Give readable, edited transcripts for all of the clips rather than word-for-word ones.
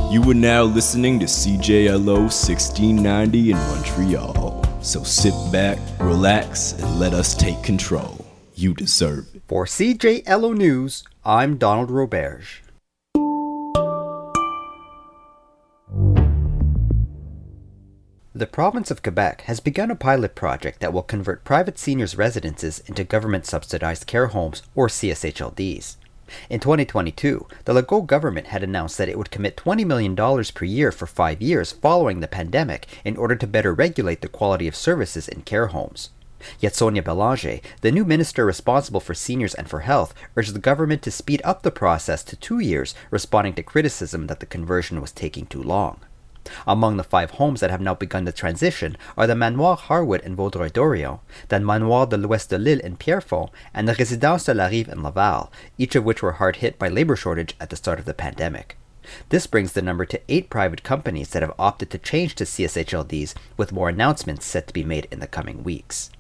You are now listening to CJLO 1690 in Montreal. So sit back, relax, and let us take control. You deserve it. For CJLO News, I'm Donald Roberge. The province of Quebec has begun a pilot project that will convert private seniors' residences into government-subsidized care homes, or CSHLDs. In 2022, the Legault government had announced that it would commit $20 million per year for 5 years following the pandemic in order to better regulate the quality of services in care homes. Yet Sonia Belanger, the new minister responsible for seniors and for health, urged the government to speed up the process to 2 years, responding to criticism that the conversion was taking too long. Among the 5 homes that have now begun the transition are the Manoir Harwood in Vaudreuil-Dorion, the Manoir de l'Ouest de l'Île in Pierrefonds, and the Résidence de la Rive in Laval, each of which were hard hit by labor shortage at the start of the pandemic. This brings the number to 8 private companies that have opted to change to CSHLDs, with more announcements set to be made in the coming weeks.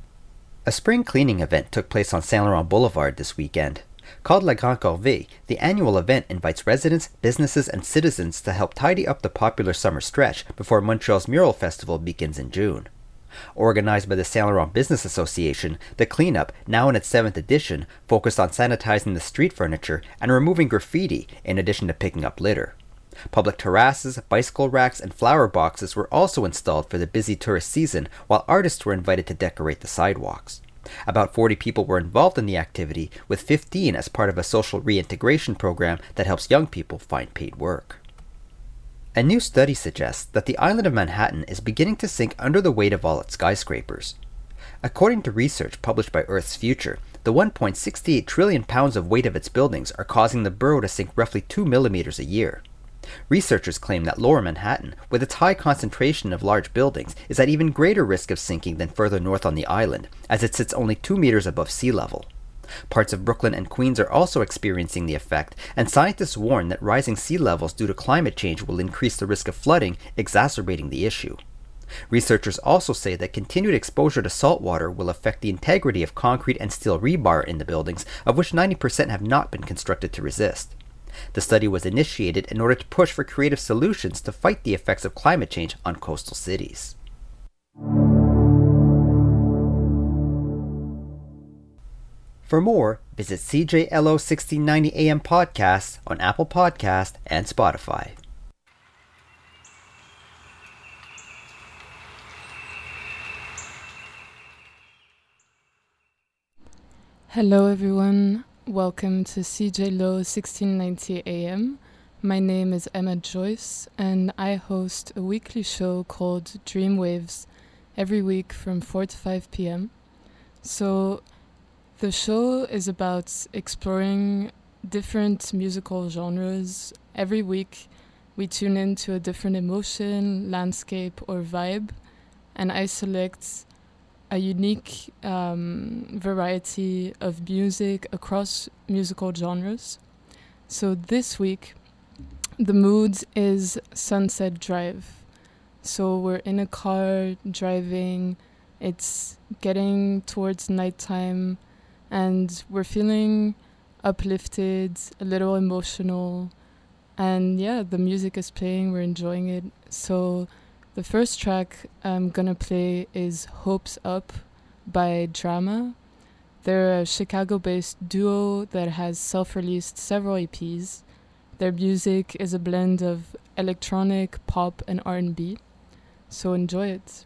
A spring cleaning event took place on Saint Laurent Boulevard this weekend. Called La Grande Corvée, the annual event invites residents, businesses, and citizens to help tidy up the popular summer stretch before Montreal's Mural Festival begins in June. Organized by the Saint Laurent Business Association, the cleanup, now in its 7th edition, focused on sanitizing the street furniture and removing graffiti, in addition to picking up litter. Public terraces, bicycle racks, and flower boxes were also installed for the busy tourist season, while artists were invited to decorate the sidewalks. About 40 people were involved in the activity, with 15 as part of a social reintegration program that helps young people find paid work. A new study suggests that the island of Manhattan is beginning to sink under the weight of all its skyscrapers. According to research published by Earth's Future, the 1.68 trillion pounds of weight of its buildings are causing the borough to sink roughly 2 millimeters a year. Researchers claim that Lower Manhattan, with its high concentration of large buildings, is at even greater risk of sinking than further north on the island, as it sits only 2 meters above sea level. Parts of Brooklyn and Queens are also experiencing the effect, and scientists warn that rising sea levels due to climate change will increase the risk of flooding, exacerbating the issue. Researchers also say that continued exposure to salt water will affect the integrity of concrete and steel rebar in the buildings, of which 90% have not been constructed to resist. The study was initiated in order to push for creative solutions to fight the effects of climate change on coastal cities. For more, visit CJLO 1690 AM podcasts on Apple Podcast and Spotify. Hello everyone. Welcome to CJLO 1690 AM. My name is Emma Joyce, and I host a weekly show called Dreamwaves every week from 4 to 5 p.m. So the show is about exploring different musical genres. Every week we tune into a different emotion, landscape, or vibe, and I select a unique variety of music across musical genres. So this week, the mood is Sunset Drive. So we're in a car driving, it's getting towards nighttime, and we're feeling uplifted, a little emotional, and yeah, the music is playing, we're enjoying it. So the first track I'm gonna play is Hopes Up by Drama. They're a Chicago-based duo that has self-released several EPs. Their music is a blend of electronic, pop, and R&B. So enjoy it.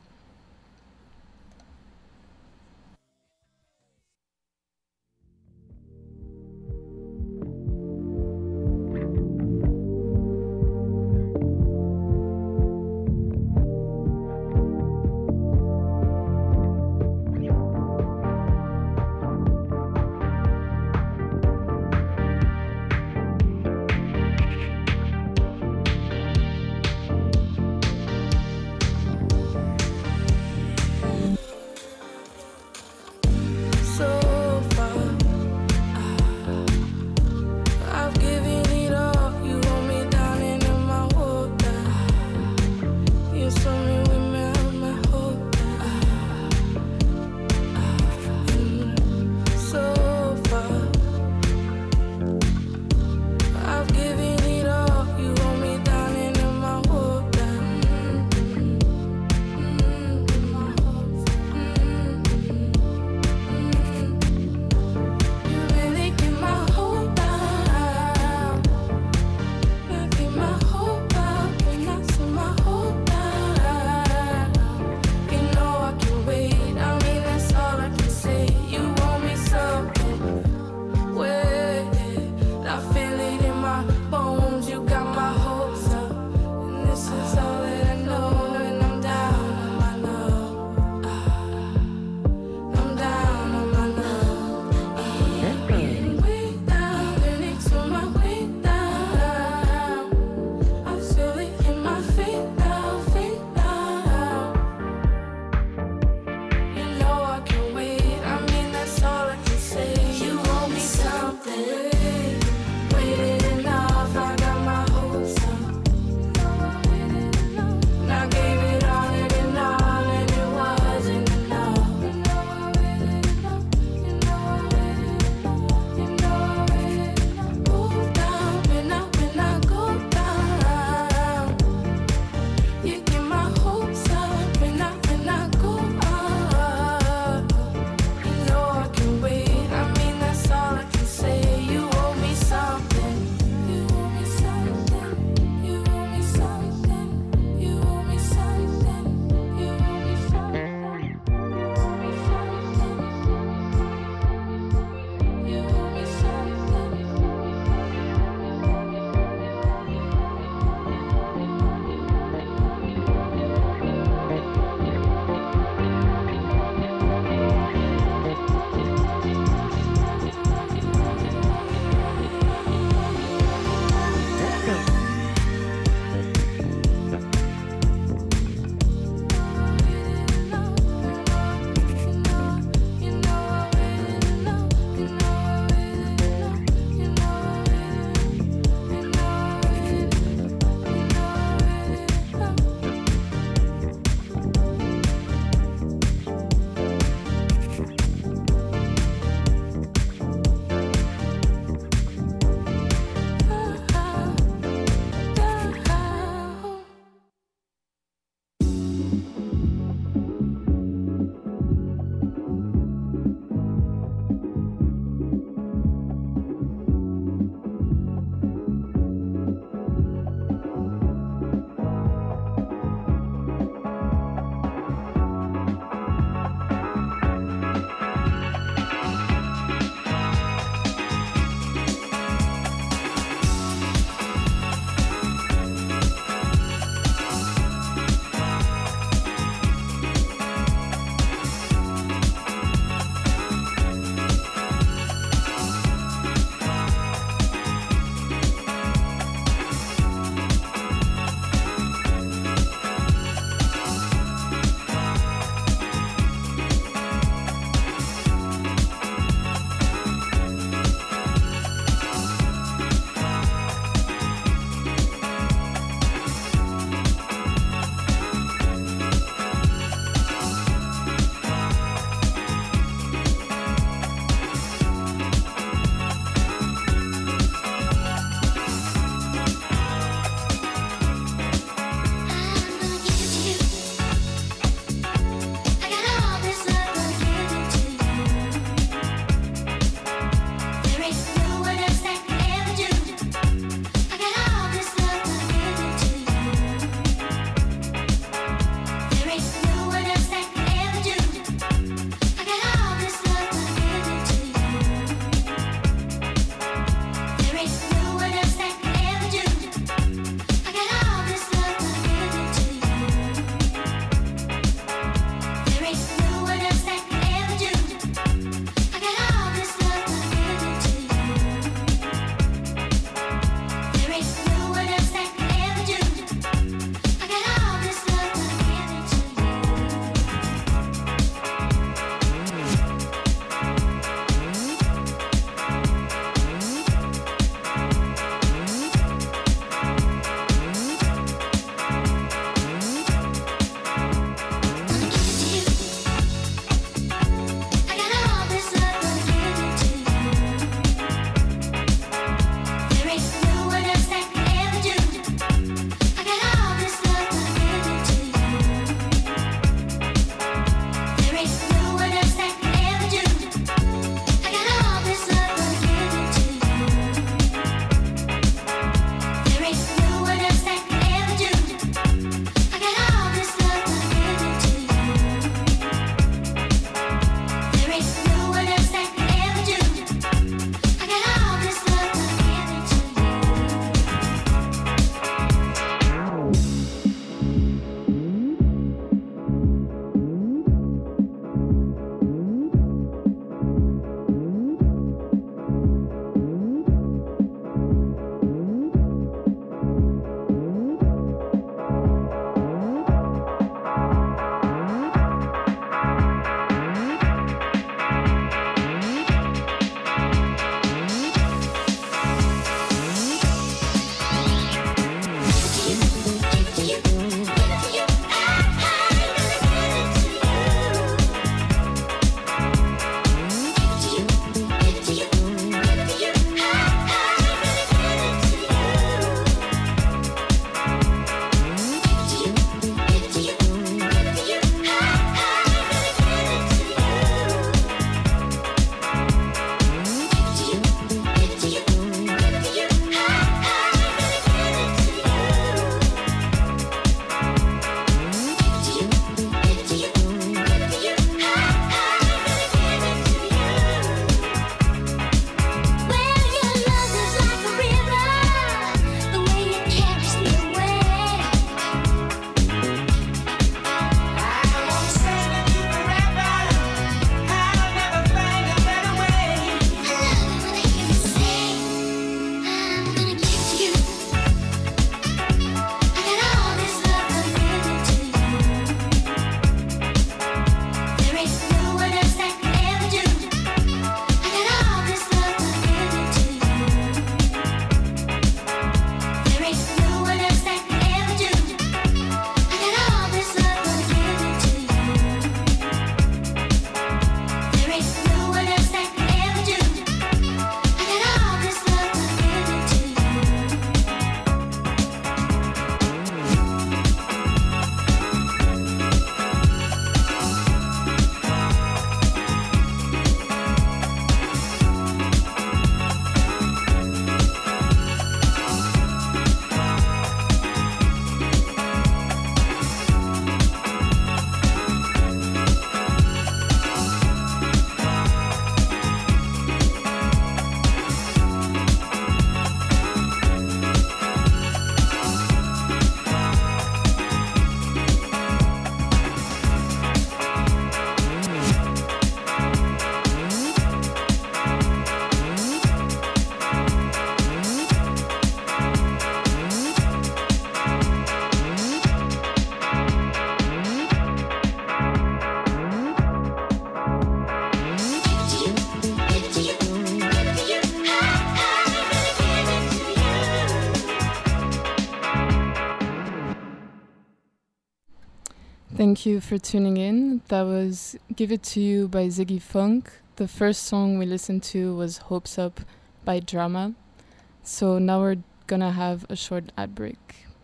Thank you for tuning in. That was Give It To You by Ziggy Funk. The first song we listened to was Hopes Up by Drama. So now we're gonna have a short ad break.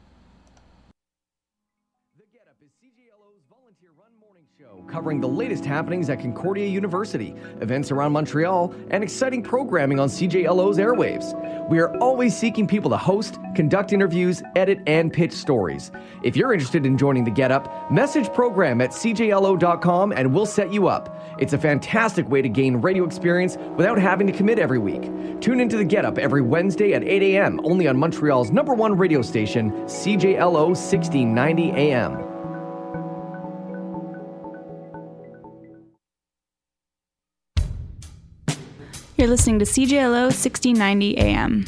Covering the latest happenings at Concordia University, events around Montreal, and exciting programming on CJLO's airwaves. We are always seeking people to host, conduct interviews, edit, and pitch stories. If you're interested in joining the Get Up, message program at cjlo.com and we'll set you up. It's a fantastic way to gain radio experience without having to commit every week. Tune into the Get Up every Wednesday at 8 a.m. only on Montreal's #1 radio station, CJLO 1690 AM. You're listening to CJLO 1690 AM.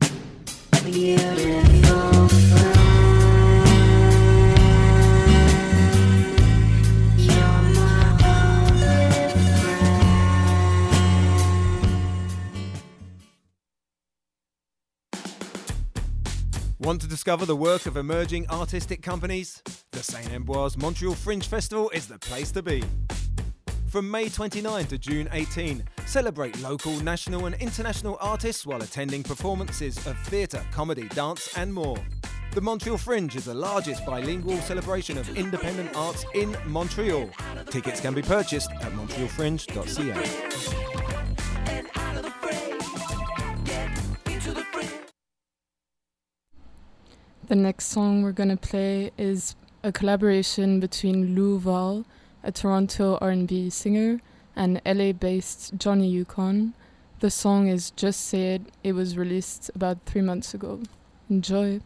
Want to discover the work of emerging artistic companies? The St. Ambroise Montreal Fringe Festival is the place to be. From May 29 to June 18, celebrate local, national and international artists while attending performances of theatre, comedy, dance and more. The Montreal Fringe is the largest bilingual celebration of independent arts in Montreal. Tickets can be purchased at montrealfringe.ca. The next song we're gonna play is a collaboration between Lou Val, a Toronto R&B singer, and LA-based Johnny Yukon. The song is Just Say It. It was released about 3 months ago. Enjoy.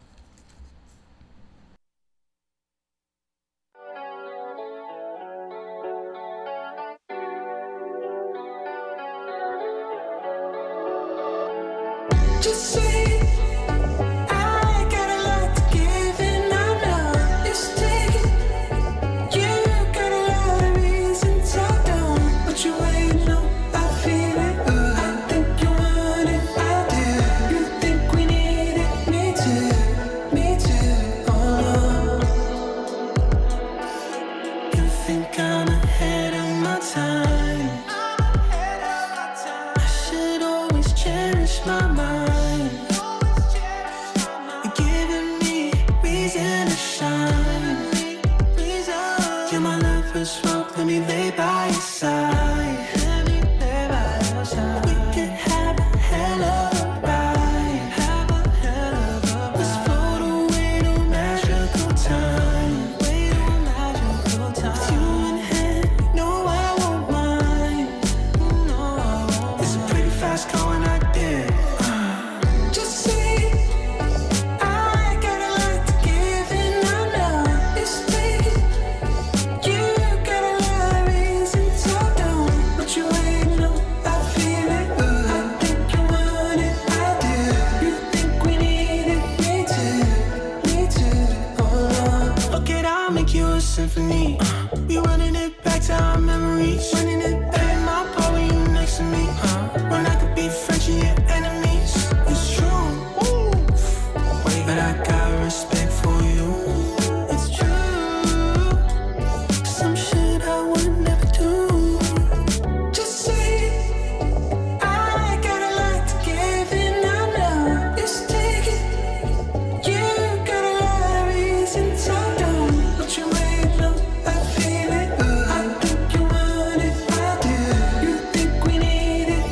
Just say it. I got a lot to give and I know it's taking. You got a lot of reasons I don't, but you ain't know I feel it. I think you want it, I do. You think we need it, me too, oh. You think I'm ahead of my time. I should always cherish my mind. Let me lay by your side. We could have a hell of a ride. Let's float away to magical time. With you in hand, no I won't mind. It's a pretty fast car and I did. Just say it. I got a lot to give and I know it's taking. Symphony. We running it back to our memories. Running it back in my power, you next to me. When I could be French and your enemies. It's true. Wait, but I got respect for you. It's true. Some shit I would never do. Just say it. I got a lot to give and I know it's taking. You got a lot of reasons I don't, but you ain't. I feel it, I think you want it, I do. You think we need it,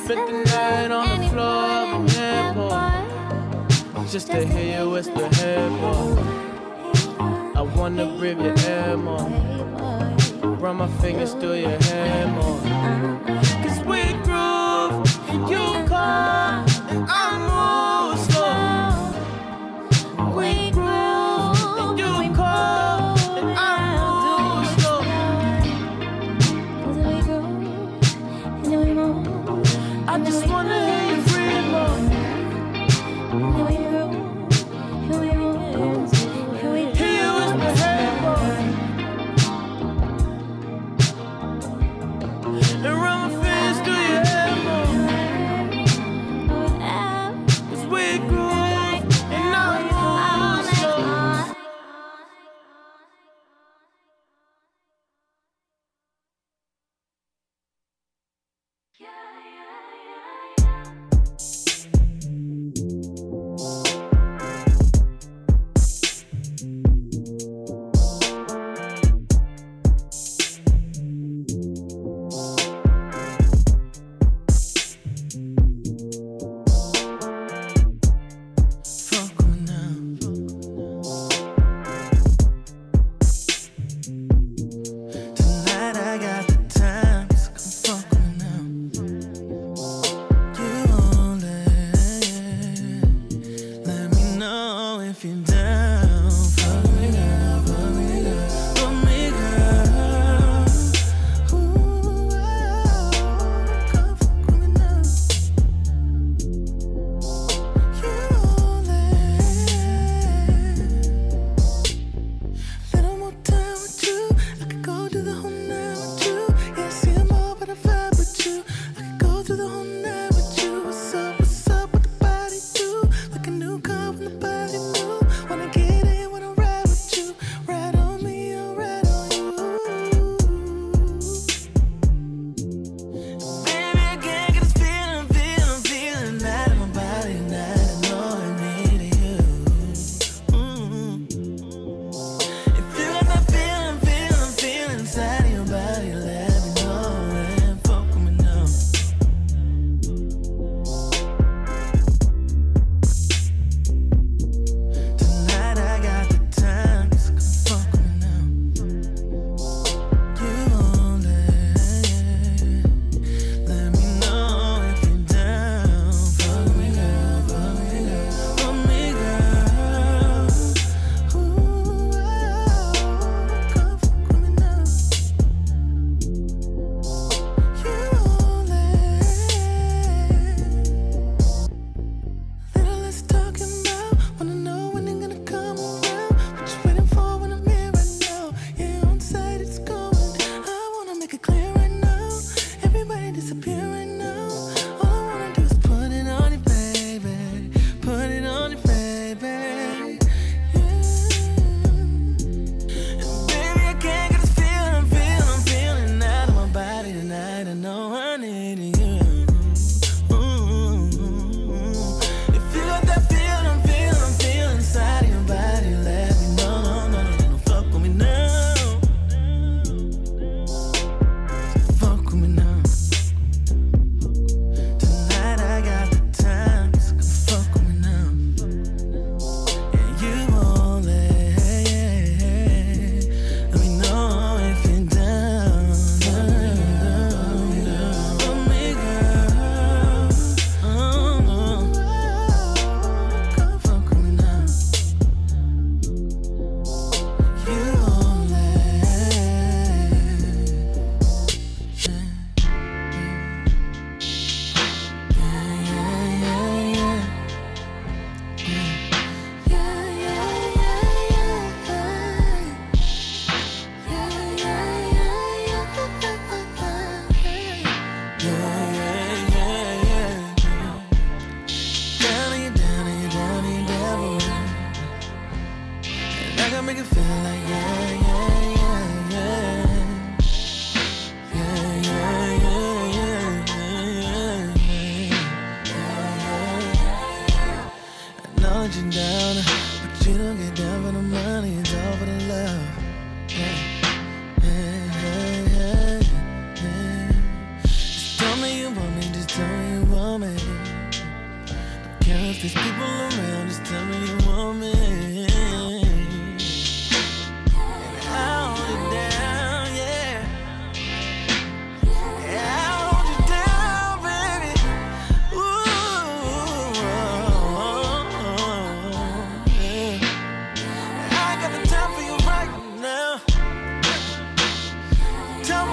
spent the night on the floor of an airport, just to hear you whisper, hey boy. I wanna breathe your air more, run my fingers through your hair more. Cause we groove, you call, and I move slow. We groove, and you call, and I move slow. I just wanna hear you breathe more. Hear you whisper, hey boy. And run my fingers through your hair more. Cause we groove, and I move slow. Fuck with now. Tonight I got the time, so come fuck with now.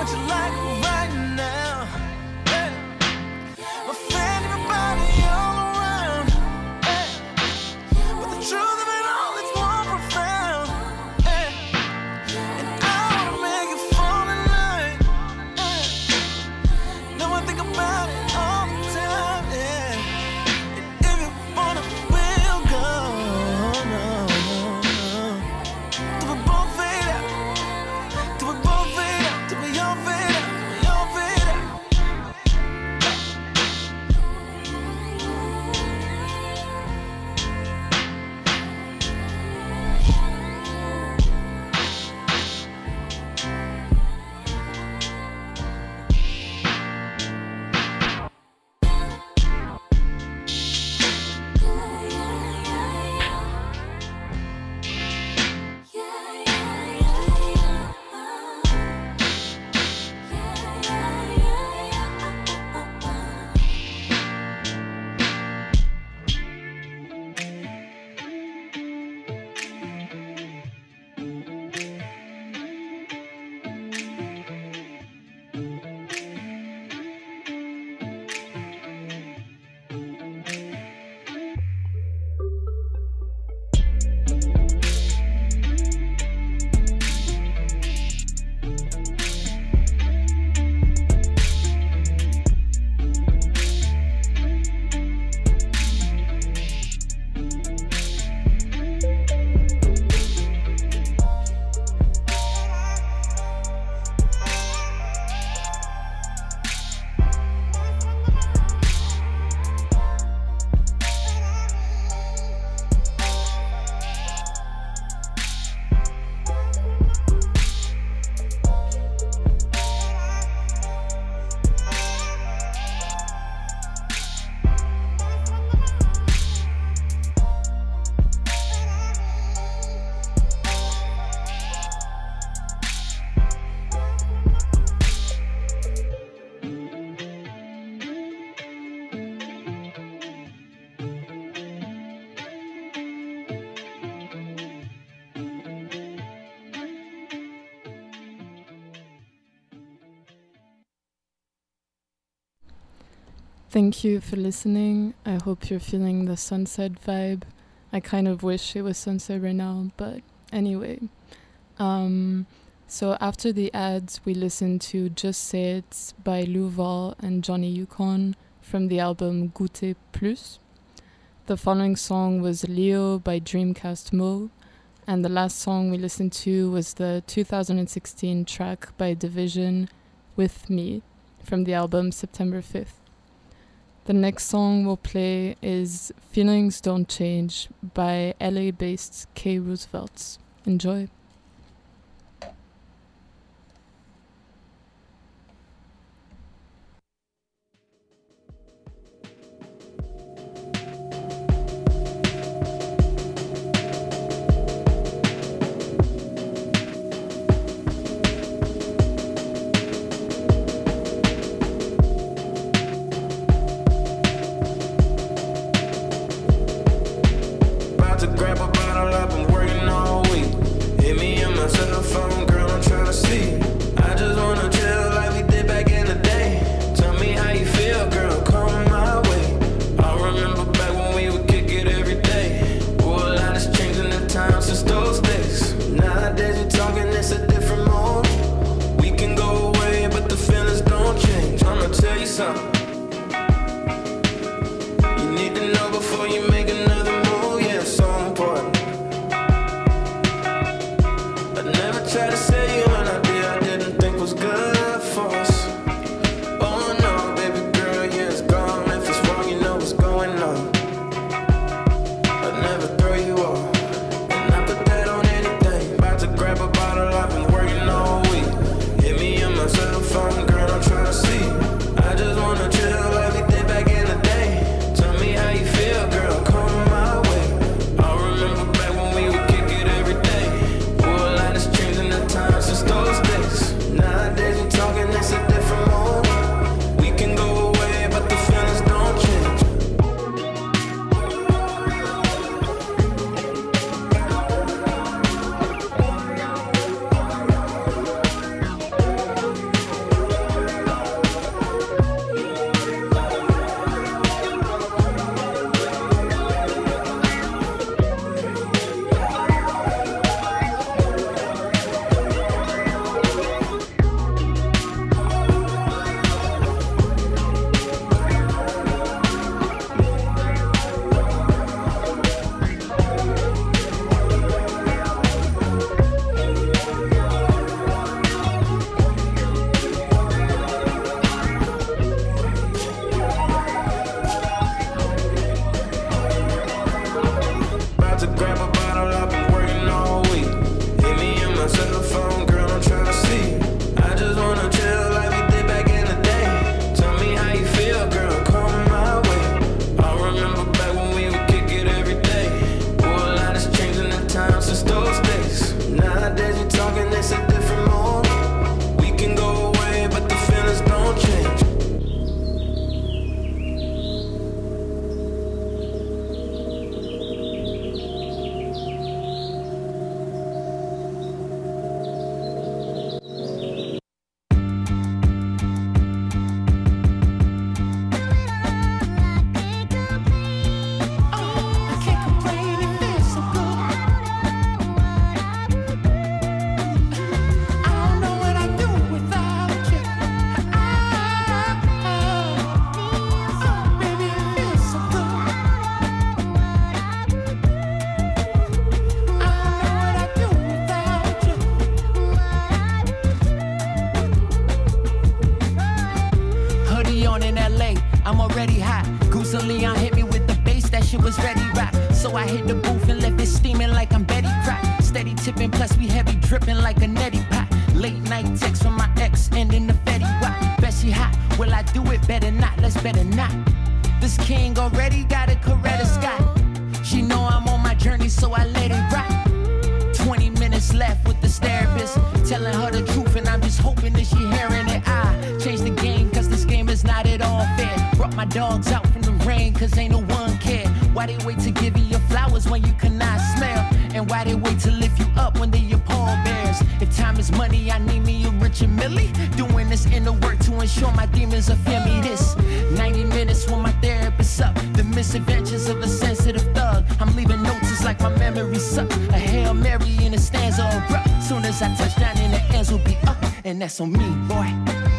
what you like right now. Hey. Offend everybody all around. Hey. But the truth of it all is more profound. Hey. And I wanna make you fall in line. Hey. Now I think about it all the time. Yeah. And if you wanna, we'll go. No. Do we both fade out? Do we both fade out? Do we all fade out? We all fade out. Thank you for listening. I hope you're feeling the sunset vibe. I kind of wish it was sunset right now, but anyway. So after the ads, we listened to Just Say It by Lou Val and Johnny Yukon from the album Goûter Plus. The following song was Leo by Dreamcast Mo, and the last song we listened to was the 2016 track by Division, With Me, from the album September 5th. The next song we'll play is Feelings Don't Change by LA-based K Roosevelt. Enjoy. To grab a bottle, I've been working all week. Hit me on my cell phone, girl, I'm trying to see. I just wanna chill like we did back in the day. Tell me how you feel, girl, come my way. I remember back when we would kick it every day. Boy, a lot has changed in the time since those days. Nowadays we talking, it's a different mode. We can go away, but the feelings don't change. I'ma tell you something. You need to know before you make another move. So important. I never tried to say you when I didn't think was good for us. Oh no, baby girl, yeah, it's gone. If it's wrong, you know what's going on. I'd never throw you off, and I put that on anything. About to grab a bottle, I've been working all week. Hit me on my cell phone, girl, I'm trying to see. I just wanna I'm already hot. Goose and Leon hit me with the bass, that shit was ready rock. So I hit the booth and left it steaming like I'm Betty Crock. Steady tipping, plus we heavy dripping like a neti pot. Late night text from my ex, ending the Fetty Wap. Bet she hot, will I do it? Better not, let's better not. This king already got a Coretta Scott. She know I'm on my journey, so I let it rock. 20 minutes left with this therapist, telling her the truth, and I'm just hoping that she hearing it. I changed the game, cause this game is not at all fair. Brought my dogs out from the rain, cause ain't no one care. Why they wait to give you your flowers when you cannot smell? And why they wait to lift you up when they your pallbearers? If time is money, I need me a Richard Millie. Doing this inner work to ensure my demons will fear me. This 90 minutes when my therapist up. The misadventures of a sensitive thug. I'm leaving notes, it's like my memory suck. A Hail Mary in a stanza erupt. Soon as I touch down, and the ends will be up. And that's on me, boy.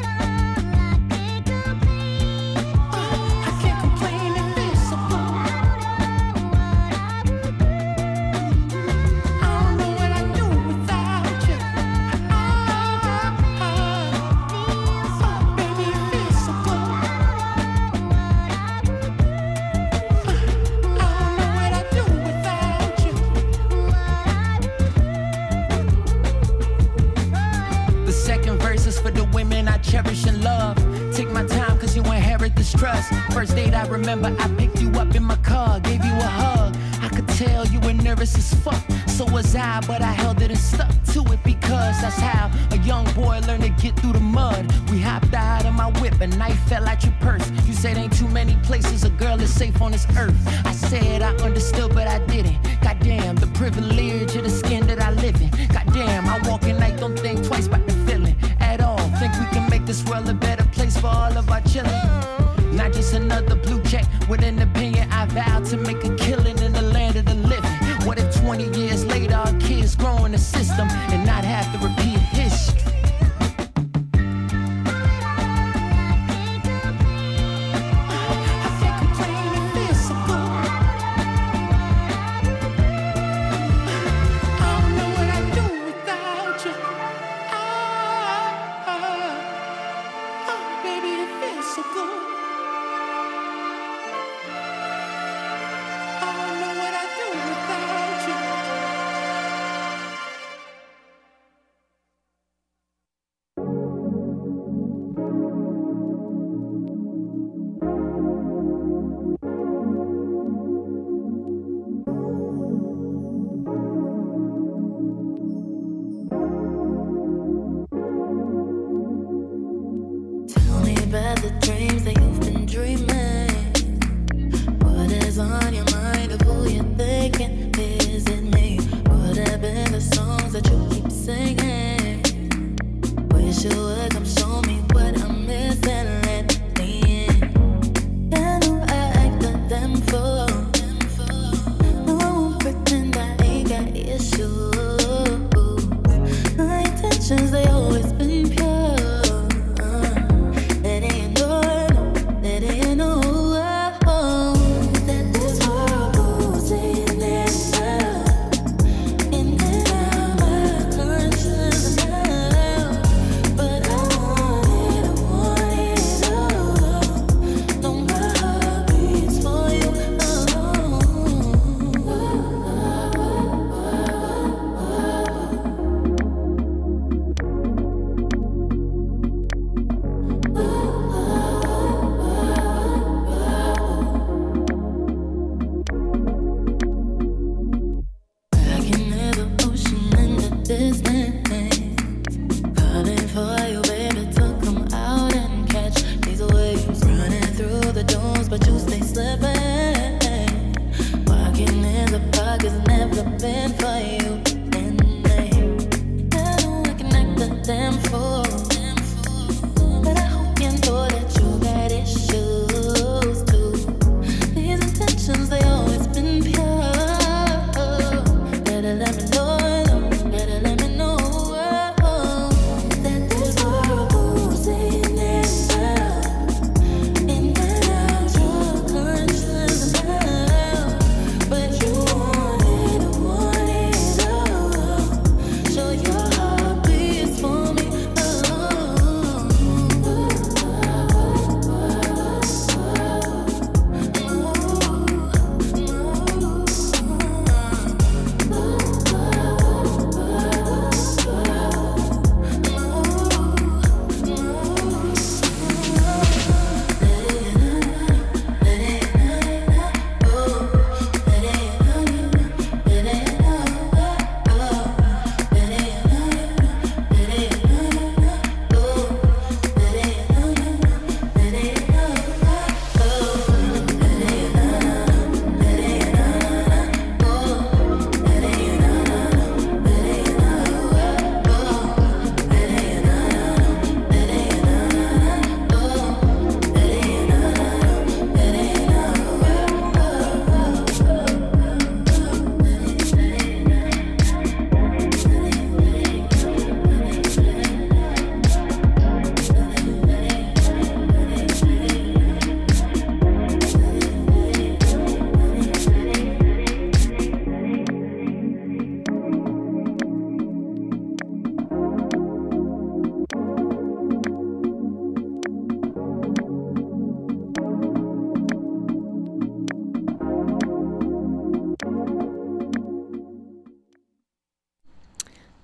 Cherish and love. Take my time, cause you inherit this trust. First date, I remember I picked you up in my car, gave you a hug. I could tell you were nervous as fuck. So was I, but I held it and stuck to it, because that's how a young boy learned to get through the mud. We hopped out of my whip, a knife fell out your purse. You said ain't too many places a girl is safe on this earth. I said I understood, but I didn't. Goddamn, the privilege of the skin that I live in. Goddamn, I walk at night, don't think twice about the feeling at all. Think we can make this world a better place for all of our children. Not just another blue check with an opinion. I vow to make a killing in the land of the living. What if 20 years later our kids grow in the system and not have to repeat history? That is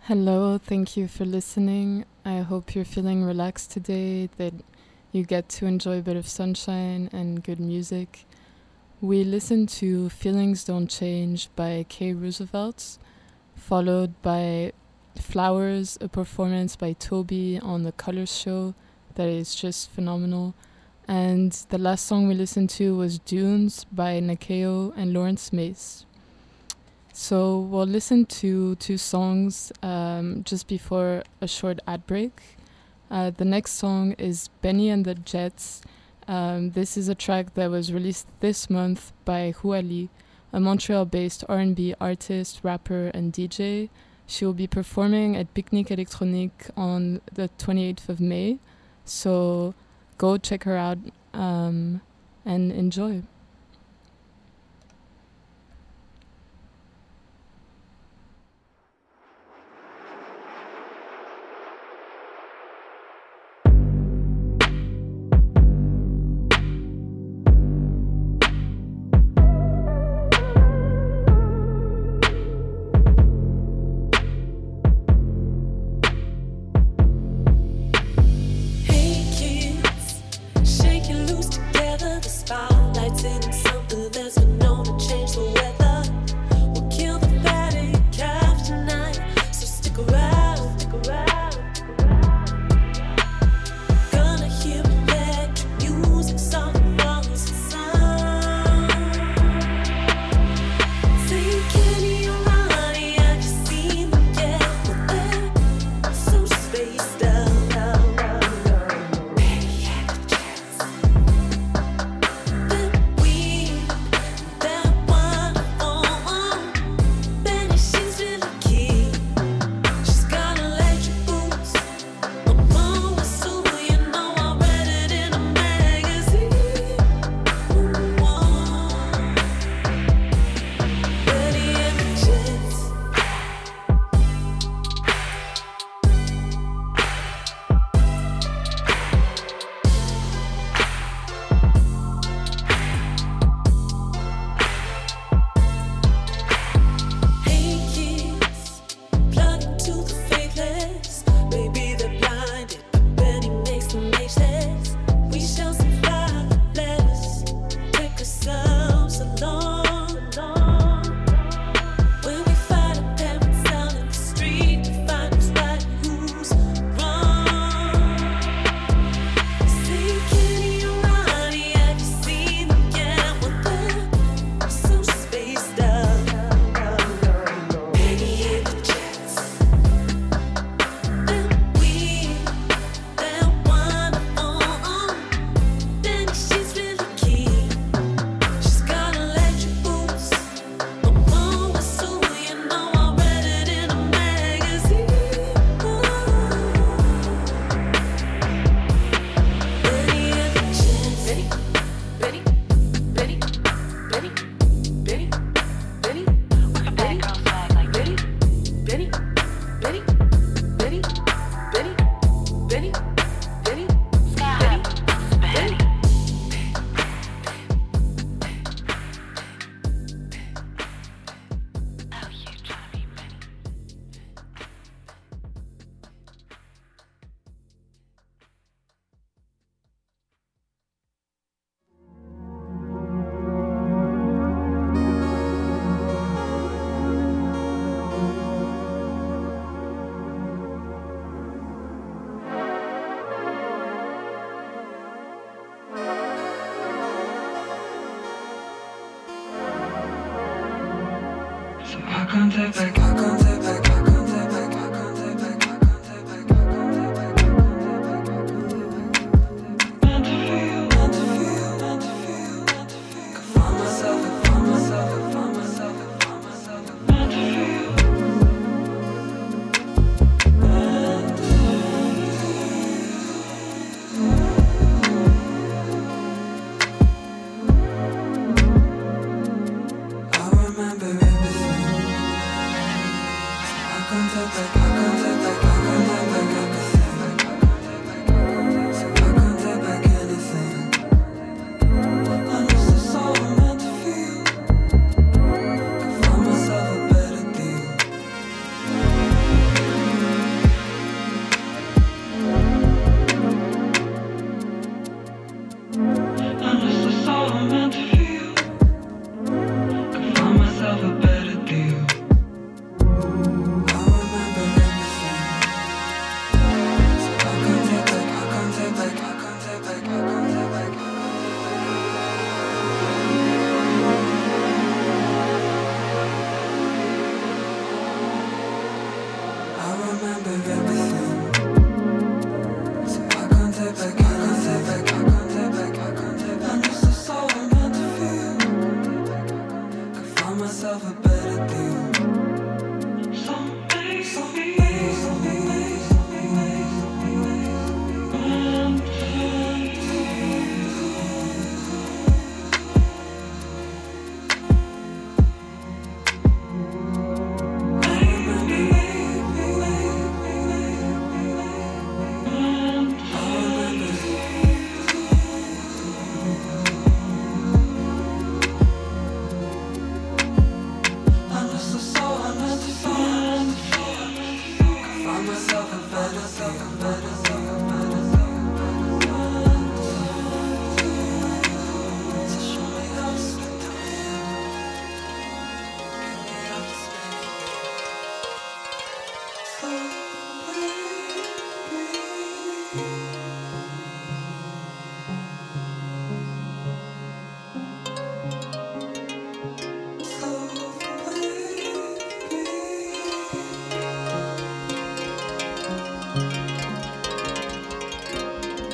Hello, thank you for listening. I hope you're feeling relaxed today, that you get to enjoy a bit of sunshine and good music. We listened to Feelings Don't Change by Kay Roosevelt, followed by Flowers, a performance by Toby on the Colors show that is just phenomenal. And the last song we listened to was Dunes by Nakeo and Lawrence Mace. So we'll listen to two songs just before a short ad break. The next song is Benny and the Jets. This is a track that was released this month by Huali, a Montreal-based R&B artist, rapper, and DJ. She will be performing at Picnic Électronique on the 28th of May. So go check her out and enjoy.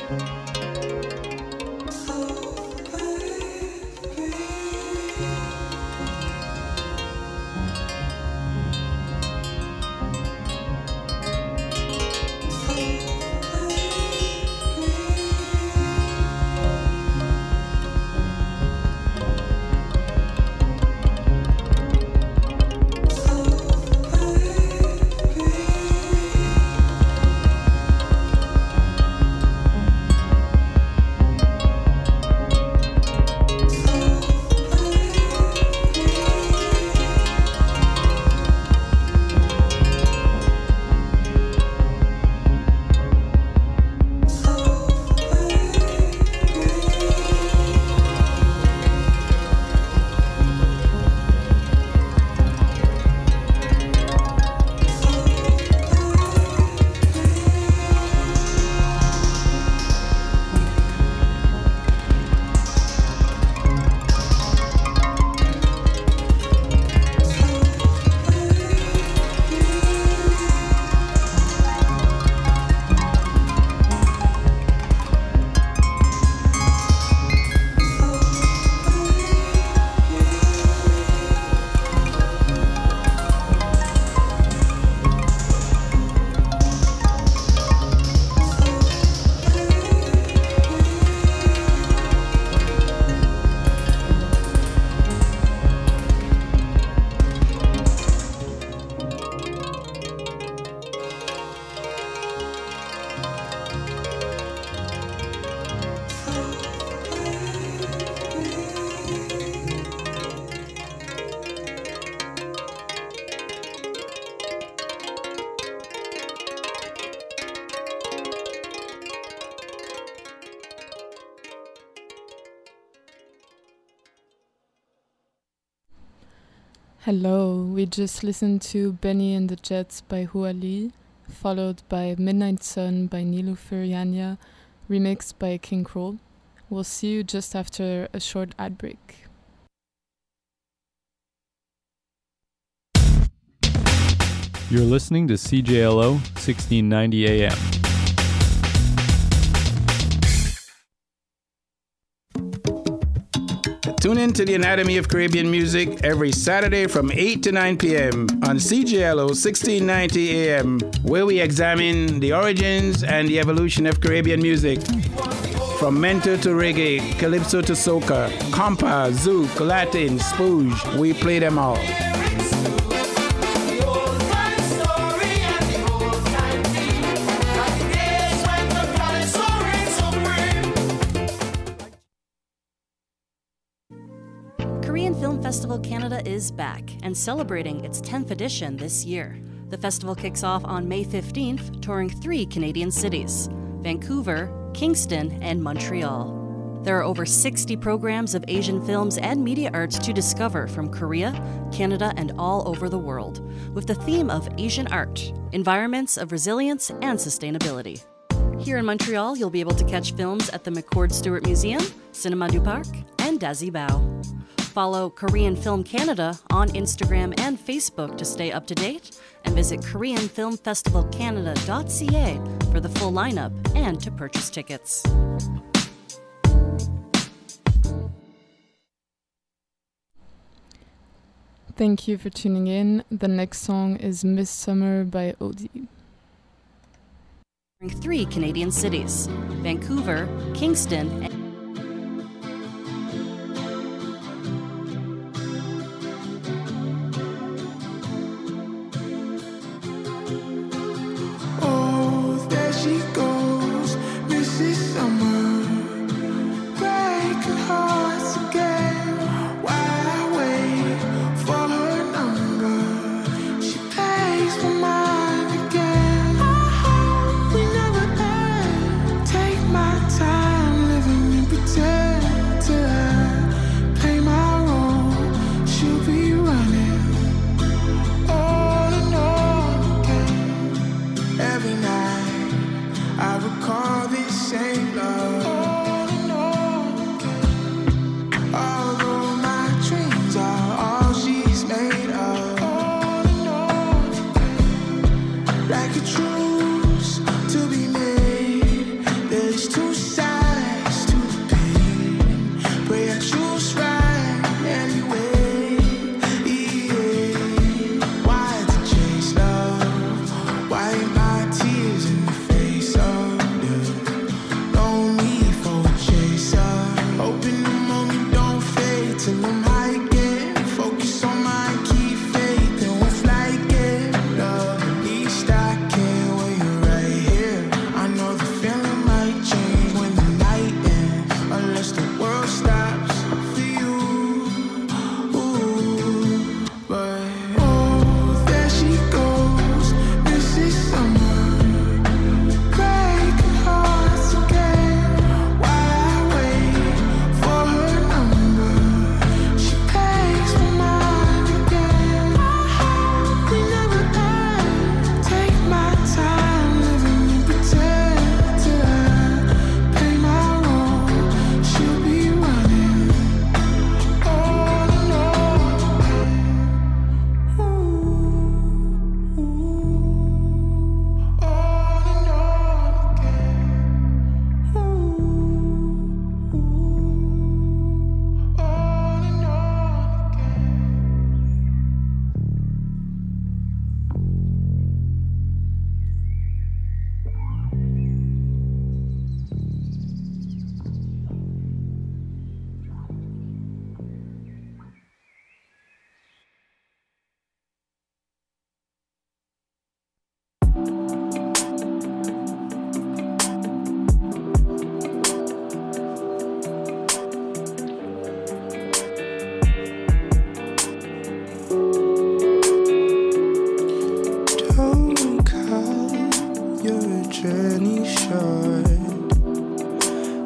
Hello, we just listened to Benny and the Jets by Hua Li, followed by Midnight Sun by Niloufer Yanya, remixed by King Kroll. We'll see you just after a short ad break. You're listening to CJLO 1690 AM. Tune in to the Anatomy of Caribbean Music every Saturday from 8 to 9 p.m. on CJLO 1690 AM, where we examine the origins and the evolution of Caribbean music. From mento to reggae, calypso to soca, compa, zouk, Latin, spooge, we play them all. Korean Film Festival Canada is back and celebrating its 10th edition this year. The festival kicks off on May 15th, touring 3 Canadian cities: Vancouver, Kingston, and Montreal. There are over 60 programs of Asian films and media arts to discover from Korea, Canada, and all over the world, with the theme of Asian art, environments of resilience and sustainability. Here in Montreal, you'll be able to catch films at the McCord Stewart Museum, Cinema du Parc, and Dazi Bao. Follow Korean Film Canada on Instagram and Facebook to stay up to date, and visit KoreanFilmFestivalCanada.ca for the full lineup and to purchase tickets. Thank you for tuning in. The next song is Miss Summer by Odie. 3 Canadian cities: Vancouver, Kingston, and I recall this same love.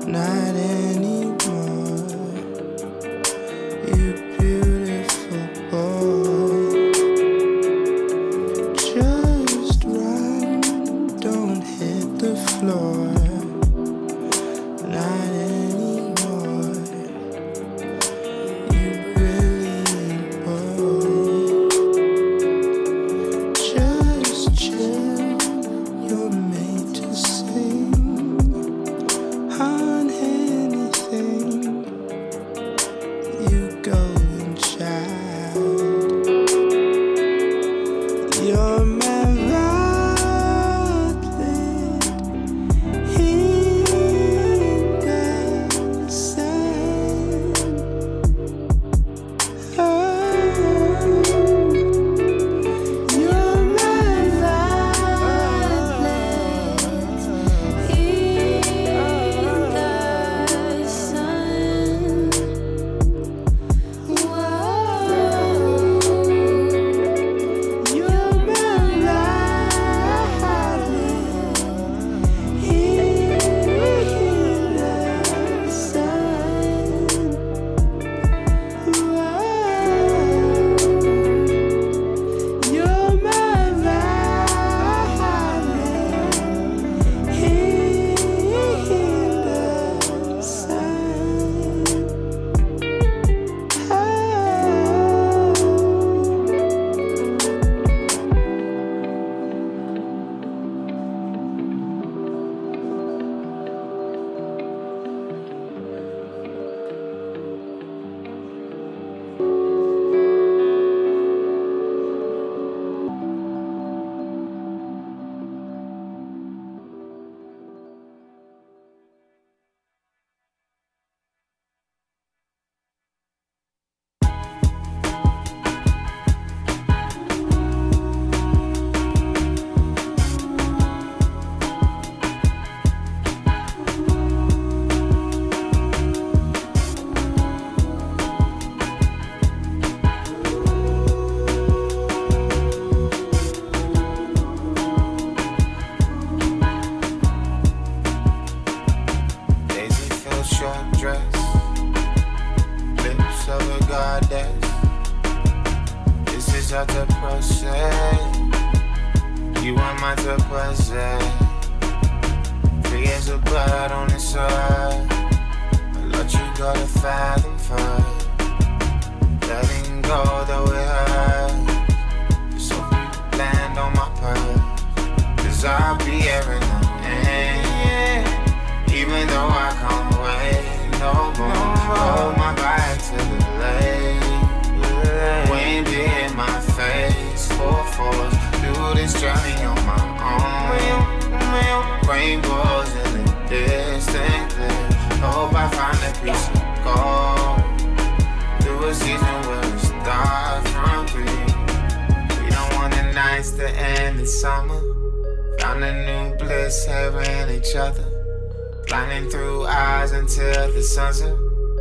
not anymore. You beautiful boy. Just run, don't hit the floor. Not anymore. You brilliant boy. Just chill, you're made to sing. On anything, you go and shine. You're my violet in the sun. Oh, you're my violet in the sun. You're my violet out the process. You want my to possess. 3 years of blood on the side. I let you go to fathom first. Letting go though it hurts. So you land on my purse. 'Cause I'll be every night. Even though I can't wait no more. Hold my back to the lake. Wind in my face, full force. Do this journey on my own. Rainbows in the distance. Hope I find a piece of gold. Through a season where it starts from three. We don't want the nights to end in summer. Found a new bliss having each other. Blinding through eyes until the sunset.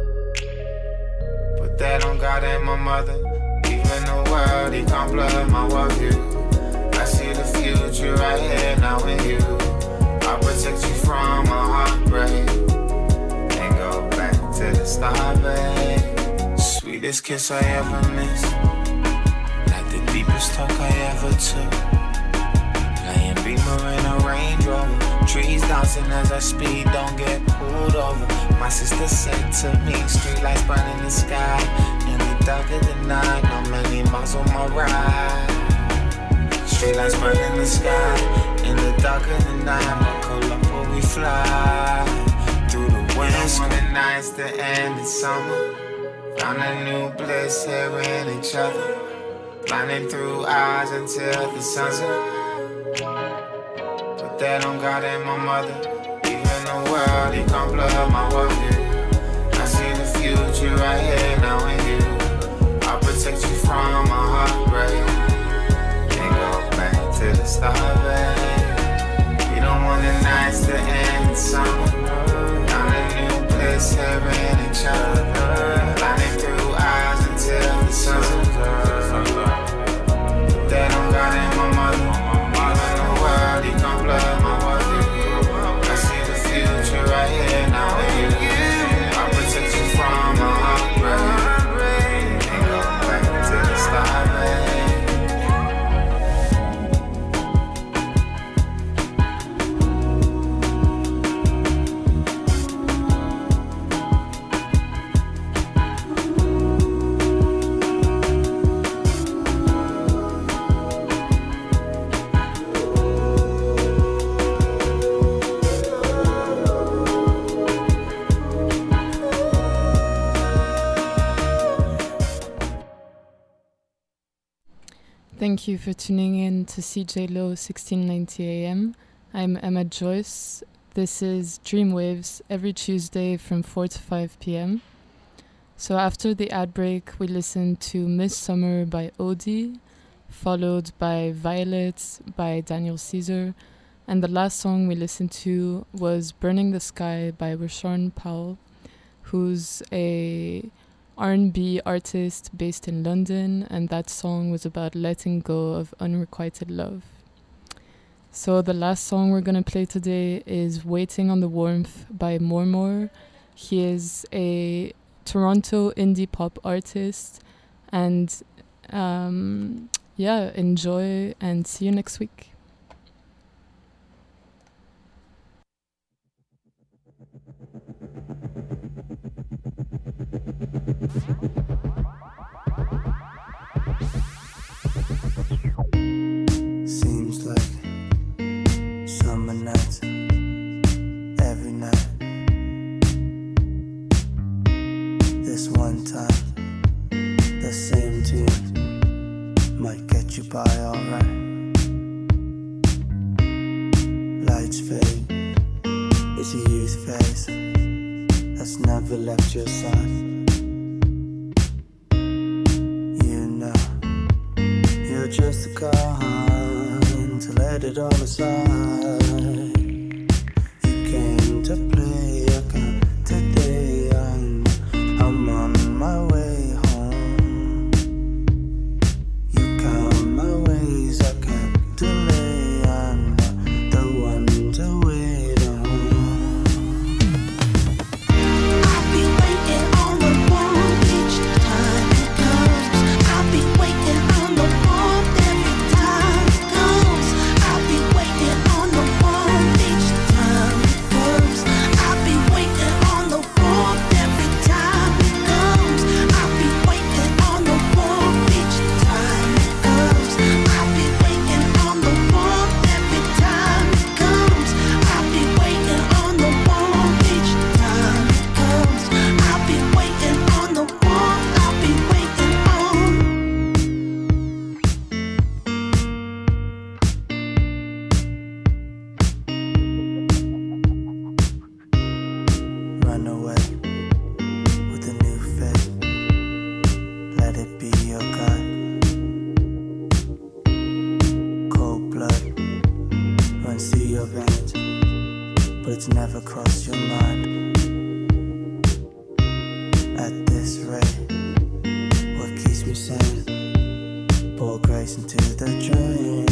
Put that on God and my mother. Even the world, he can't blood my worldview. I see the future right here now with you. I'll protect you from a heartbreak. And go back to the start, babe. Sweetest kiss I ever missed. Like the deepest talk I ever took. Laying Beamer in a Range Rover. Trees dancing as I speed, don't get pulled over. My sister said to me, streetlights burning the sky. In the dark of the night, not many miles on my ride. Streetlights burning the sky. In the dark of the night, buckle up or we fly. Through the winds, when the nights to end in summer. Found a new bliss hearing each other. Blinding through eyes until the sunset. Put that on God and my mother. Even the world, he can't blood my worldview. I see the future right here now with you. I'll protect you from a heartbreak. And go back to the start, babe. We don't want the nights to end in summer. Found a new bliss hearing each other. Blinding through eyes until the sunset. Put that on God and my mother. Even the world, he can't blood my worldview. I see the future right here now with you. Thank you for tuning in to CJ Low 1690 AM. I'm Emma Joyce. This is Dreamwaves every Tuesday from 4 to 5 p.m. So after the ad break, we listened to Miss Summer by Odie, followed by Violet by Daniel Caesar, and the last song we listened to was Burning the Sky by Rashawn Powell, who's a R&B artist based in London, and that song was about letting go of unrequited love. So the last song we're going to play today is Waiting on the Warmth by Mormor. He is a Toronto indie pop artist, and enjoy and see you next week. Seems like summer nights, every night. This one time, the same tune might get you by alright. Lights fade, it's a youth phase that's never left your side. You know, you're just a kind to let it all aside. You came to play a game today, I'm on my way home. You count my ways, I can't delay, I'm the one to wait on. I'll be waiting on the warmth each time it comes. I'll be waiting on the warmth every time it comes. I'll be waiting on the warmth each time it comes. I'll be waiting on the warmth every time it comes. I'll be waiting on the warmth each time it comes. I'll be waiting on the warmth every time it comes. I'll be waiting on the warmth each time it comes. I'll be waiting on the warmth. I'll be waiting on. Run away with a new fate. Let it be your guide. Cold blood runs through your veins, but it's never crossed your mind. At this rate, what keeps me sane? Pour grace into the drain.